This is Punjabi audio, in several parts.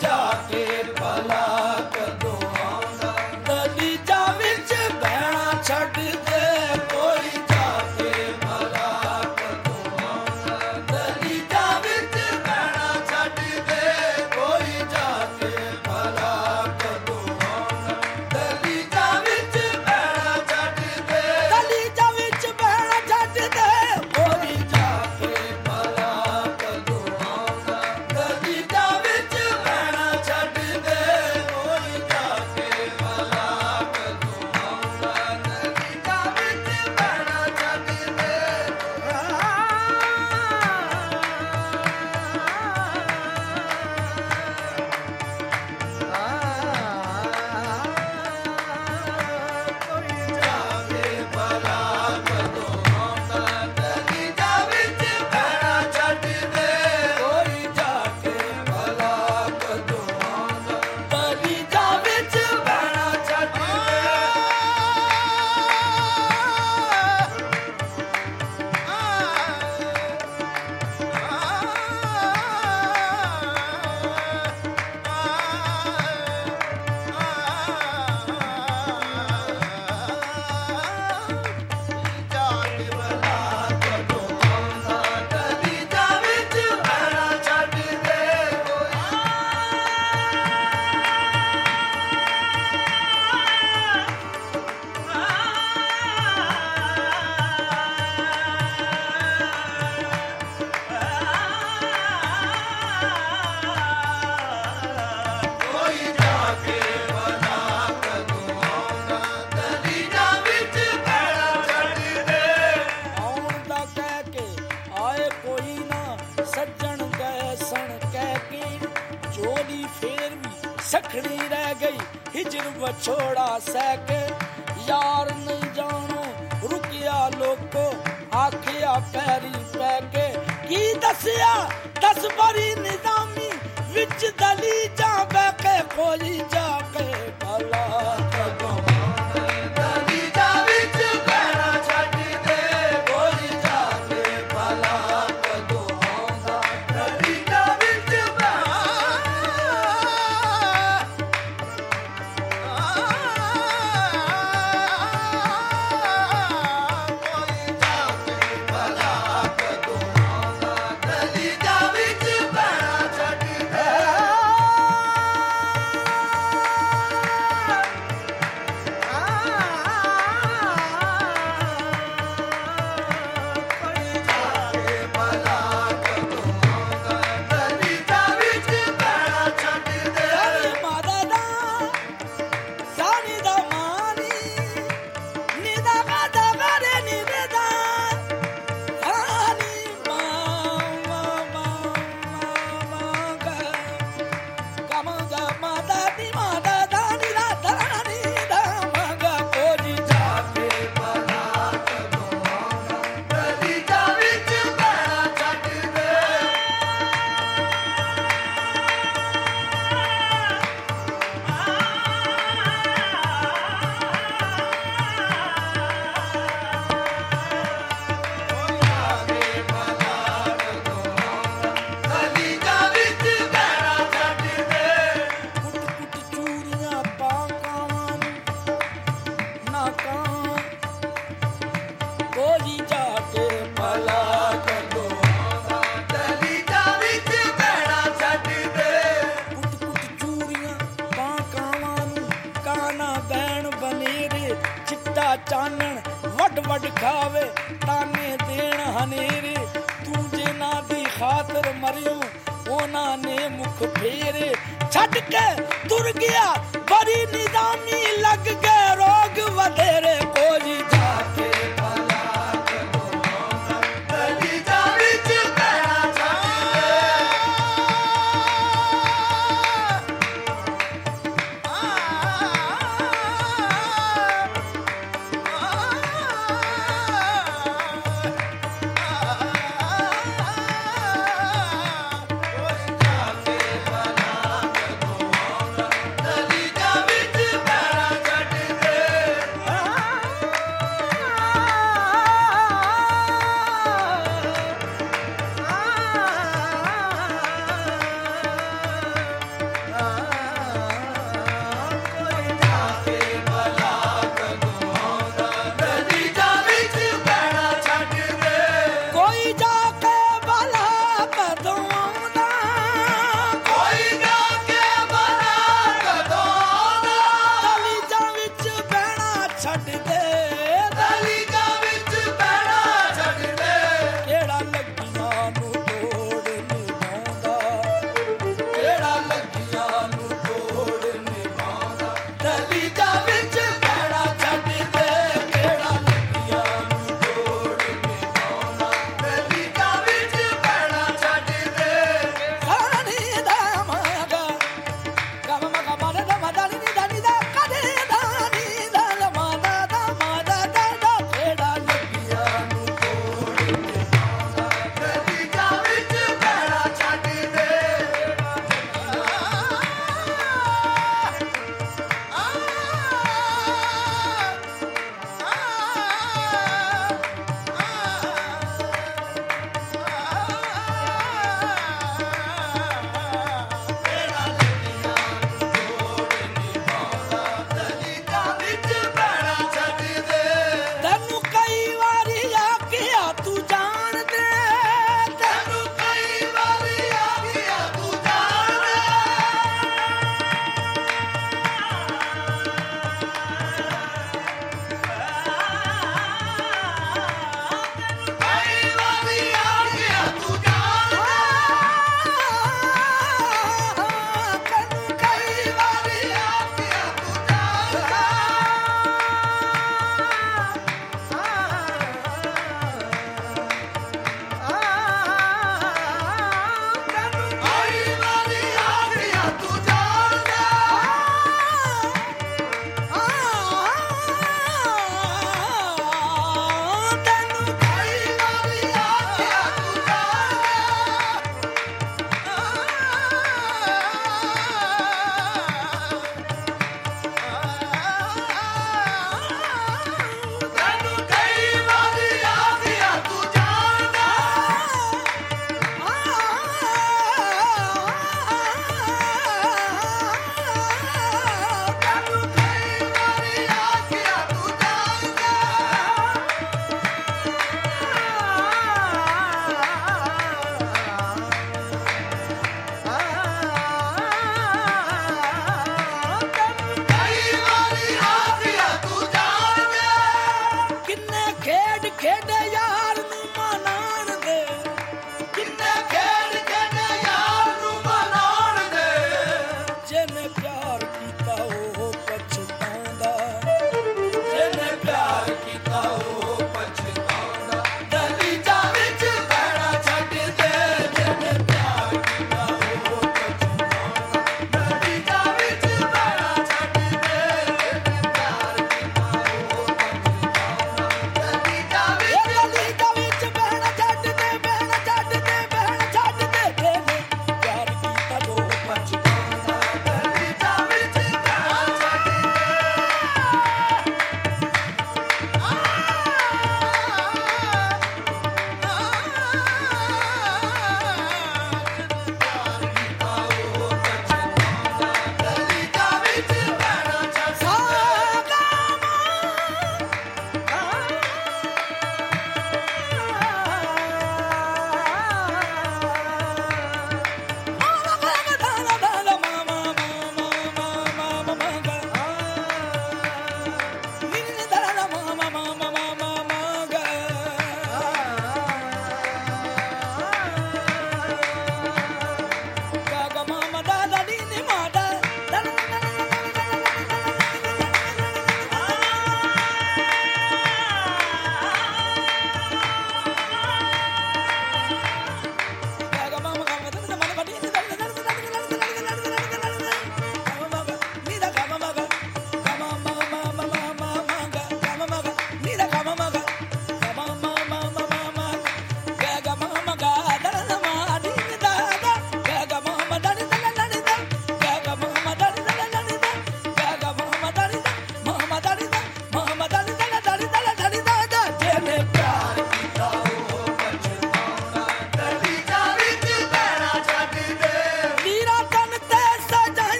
ਜਾਕੇ ਭਲਾ ਕਦੋਂ ਆਉਂਦਾ ਦਲੀਜਾਂ ਵਿੱਚ ਬਹਿਣਾ ਛੱਡ ਦੇ ਕੋਈ ਜਾਕੇ ਭਲਾ ਕਦੋਂ ਆਉਂਦਾ ਦਲੀਜਾਂ ਵਿੱਚ ਬਹਿਣਾ ਛੱਡ ਦੇ ਕੋਈ ਜਾਕੇ ਭਲਾ ਕਦੋਂ ਆਉਂਦਾ ਦਲੀਜਾਂ ਵਿੱਚ ਬਹਿਣਾ ਛੱਡ ਦੇ ਦਲੀਜਾਂ ਵਿੱਚ ਬਹਿਣਾ ਛੱਡ ਦੇ ਕੋਈ ਜਾਕੇ ਭਲਾ ਕਦੋਂ ਆਉਂਦਾ ਦਲੀਜਾਂ ਵਿੱਚ ਬਹਿਣਾ ਛੱਡ ਦੇ ਕੋਈ ਜਾਕੇ ਭਲਾ ਕਦੋਂ ਆਉਂਦਾ ਦਲੀਜਾਂ ਵਿੱਚ ਬਹਿਣਾ ਛੱਡ ਦੇ ਕੋਈ ਜਾਕੇ ਭਲਾ ਕਦੋਂ ਆਉਂਦਾ ਦਲੀਜਾਂ ਵਿੱਚ ਬਹਿਣਾ ਛੱਡ ਦੇ ਕੋਈ ਜਾਕੇ ਭਲਾ ਕਦੋਂ ਆਉਂਦਾ ਦਲੀਜਾਂ ਵਿੱਚ ਬਹਿਣਾ ਛੱਡ ਦੇ ਜਾਕੇ ਭਲਾ ਕਦੋਂ ਆਉਂਦਾ ਦਲੀਜਾਂ ਵਿੱਚ ਬਹਿਣਾ ਛੱਡ ਦੇ ਕੋਈ ਜਾਕੇ ਭਲਾ ਕਦੋਂ ਆਉਂਦਾ ਦਲੀਜਾਂ ਵਿੱਚ ਬਹਿਣਾ ਛੱਡ ਦੇ ਆਉਣ ਦਾ ਕਹਿ ਕੇ ਆਏ ਕੋਈ ਨਾ ਸੱਜਣ ਗਏ ਸਣ ਕਹਿ ਕੇ ਜੋੜੀ ਫੇਰ ਵੀ ਸਖਣੀ ਰਹਿ ਗਈ ਹਿਜਰ ਵਿਛੋੜਾ ਸਹਿ ਕੇ ਯਾਰ ਨਹੀਂ ਜਾਣੋ ਰੁਕਿਆ ਲੋਕੋ ਆਖਿਆ ਪੈਰੀ ਪੈ ਕੇ ਕੀ ਦੱਸਿਆ 10 ਵਾਰੀ ਨਿਜ਼ਾਮੀ ਵਿੱਚ ਦਲੀਜਾਂ ਬਹਿ ਕੇ ਕੋਈ ਜਾ ਕੇ ਭਲਾ ਕਦੋਂ ਆਉਂਦਾ ਦਲੀਜਾਂ ਵਿੱਚ ਬਹਿਣਾ ਛੱਡ ਦੇ ਕੋਈ ਜਾ ਕੇ ਭਲਾ ਕਦੋਂ ਆਉਂਦਾ ਦਲੀਜਾਂ ਵਿੱਚ ਕੋਈ ਜਾਕੇ ਭਲਾ ਕਦੋਂ ਆਉਂਦਾ ਦਲੀਜਾਂ ਵਿੱਚ ਬਹਿਣਾ ਛੱਡ ਦੇ ਕੋਈ ਜਾਕੇ ਭਲਾ ਕਦੋਂ ਆਉਂਦਾ ਦਲੀਜਾਂ ਵਿੱਚ ਬਹਿਣਾ ਛੱਡ ਦੇ ਮਾਦਾ ਦਾ ਸਾਨੀ ਦਾ ਮਾਨੀ ਨਿਦਾ ਗਦਾ ਗਰੇ ਨਿਵੇਦਾ ਸਾਨੀ ਮਾਮਾ ਕਮਗਾ ਮਾਦਾ ਦੀ ਮਾਦਾ ਦਾ ਨਿਦਾ ਧਰਾਨੀ ਦਾ ਮਗਾ ਕੋਈ ਜਾਕੇ ਭਲਾ ਕਦੋਂ ਆਉਂਦਾ ਦਲੀਜਾਂ ਵਿੱਚ ਬਹਿਣਾ ਛੱਡ ਦੇ ਜਾਕੇ ਭਲਾ ਕਦੋਂ ਆਉਂਦਾ ਦਲੀਜਾਂ ਵਿੱਚ ਬਹਿਣਾ ਛੱਡ ਦੇ ਕੁੱਟ ਕੁੱਟ ਚੂੜੀਆਂ ਪਾ ਕਾਵਾਂ ਨੂੰ ਨਾ ਕਾਂ ਕੋਈ ਜਾਕੇ ਭਲਾ ਕਦੋਂ ਆਉਂਦਾ ਦਲੀਜਾਂ ਵਿੱਚ ਬਹਿਣਾ ਛੱਡ ਦੇ ਕੁੱਟ ਕੁੱਟ ਚੂੜੀਆਂ ਪਾ ਕਾਵਾਂ ਨੂੰ ਕਾਨਾ ਬੈਣ ਬਨੇਰੇ ਚਿੱਟਾ ਚਾਨਣ ਵੱਡ ਵੱਡ ਖਾਵੇ ਤਾਨੇ ਦੇਣ ਹਨੇਰੇ ਤੂੰ ਜਿਨ੍ਹਾਂ ਦੀ ਖਾਤਰ ਮਰਿਓ ਉਹਨਾਂ ਨੇ ਮੁਖ ਫੇਰੇ ਛੱਡ ਕੇ ਤੁਰ ਗਿਆ ਬੜੀ ਨਿਜ਼ਾਮੀ ਲੱਗ ਗਏ ਰੋਗ ਵਧੇਰੇ ਕੋਈ ਜਾਕੇ ਭਲਾ ਕਦੋਂ ਆਉਂਦਾ ਦਲੀਜਾਂ ਵਿੱਚ ਬਹਿਣਾ ਛੱਡ ਦੇ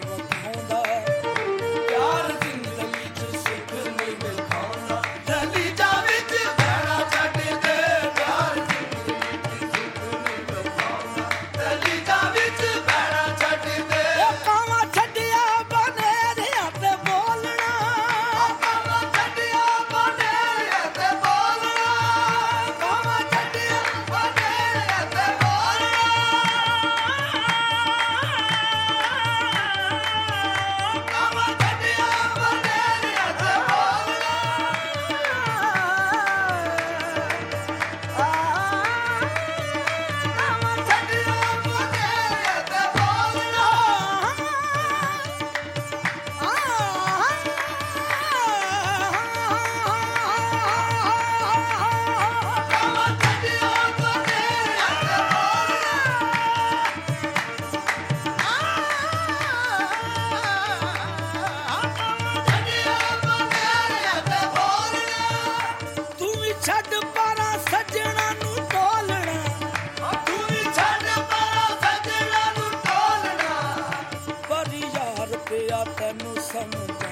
ਵਿਖਾਉਂਦਾ ਪਿਆਰ ਜ਼ਿੰਦਗੀ ਚ ਸੁੱਖ ਨਹੀਂ ਵਿਖਾਉਂਦਾ ਦਲੀਜਾਂ ਵਿੱਚ ਬਹਿਣਾ ਛੱਡ ਦੇ ਪਿਆਰ ਜ਼ਿੰਦਗੀ ਚ ਸੁੱਖ ਨਹੀਂ ਵਿਖਾਉਂਦਾ ਦਲੀਜਾਂ ਵਿੱਚ ਬਹਿਣਾ ਛੱਡ ਦੇ ਉਹ ਕਾਵਾਂ ਛੱਡਿਆ ਬਨੇਰਿਆਂ ਤੇ ਬੋਲਣਾ ਉਹ ਕਾਵਾਂ ਛੱਡਿਆ ਬਨੇਰਿਆਂ ਤੇ ਬੋਲਣਾ ਕਾਵਾਂ ਛੱਡਿਆ ਬਨੇਰਿਆਂ ਤੇ ਬੋਲਣਾ ਕਾਵਾਂ ਛੱਡਿਆ ਬਨੇਰਿਆਂ ਤੇ ਬੋਲਣਾ ਕਾਵਾਂ ਛੱਡਿਆ ਬਨੇਰਿਆਂ ਤੇ ਬੋਲਣਾ ਕਾਵਾਂ ਛੱਡਿਆ ਬਨੇਰਿਆਂ ਤੇ ਤੂੰ ਵੀ ਛੱਡ ਪਰਾਂ ਸੱਜਣਾ ਨੂੰ ਟੋਲਣਾ ਤੂੰ ਵੀ ਛੱਡ ਪਰਾਂ ਸੱਜਣਾ ਨੂੰ ਟੋਲਣਾ ਪਰ ਯਾਰ ਪਿਆ ਤੈਨੂੰ ਸਮਝ